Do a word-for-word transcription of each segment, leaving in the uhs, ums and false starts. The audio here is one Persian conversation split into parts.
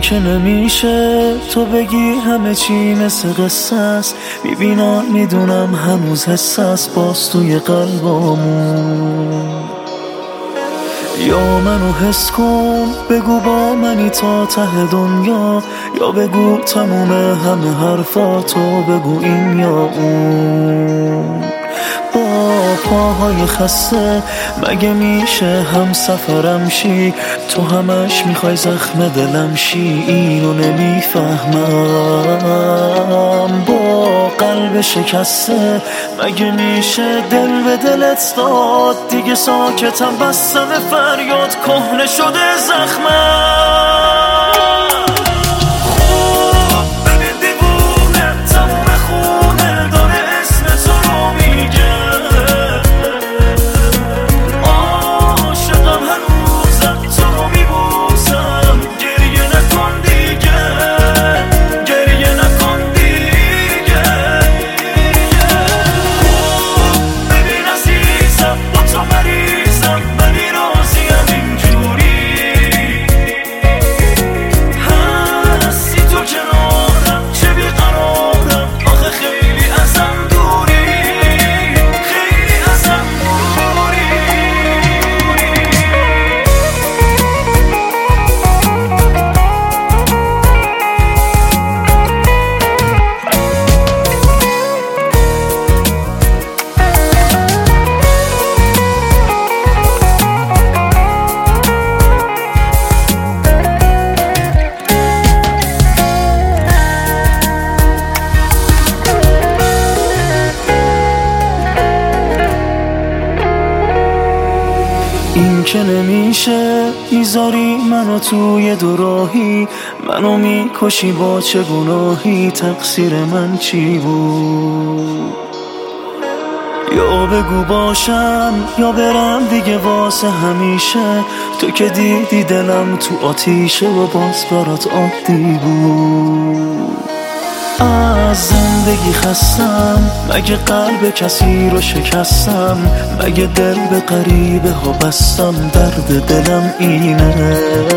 که نمیشه تو بگی همه چی مثل قصه است. میبینم میدونم هنوز حس است باز توی قلبامون. یا منو حس کن بگو با منی تا ته دنیا، یا بگو تموم همه حرفاتو بگو این یا اون. با پاهای خسته مگه میشه هم سفرم شی؟ تو همش میخوای زخم دلم شی، اینو نمیفهمم. با قلب شکسته مگه میشه دل به دلت داد؟ دیگه ساکتم بستم فریاد کهنه شده زخمم. این که نمیشه میذاری منو توی دوراهی، منو میکشی با چه گناهی؟ تقصیر من چی بود؟ یا بگو باشم یا برم دیگه واسه همیشه. تو که دیدی دلم تو آتیشه و باز برات عادی بود. از زندگی خستم مگه قلب کسی رو شکستم؟ مگه دل به غریبه ها بستم؟ درد دلم اینه،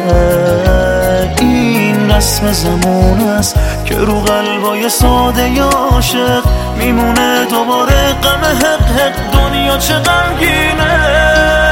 این رسم زمان است که رو قلبای ساده عاشق میمونه دوباره غم حق حق. دنیا چه غمگینه.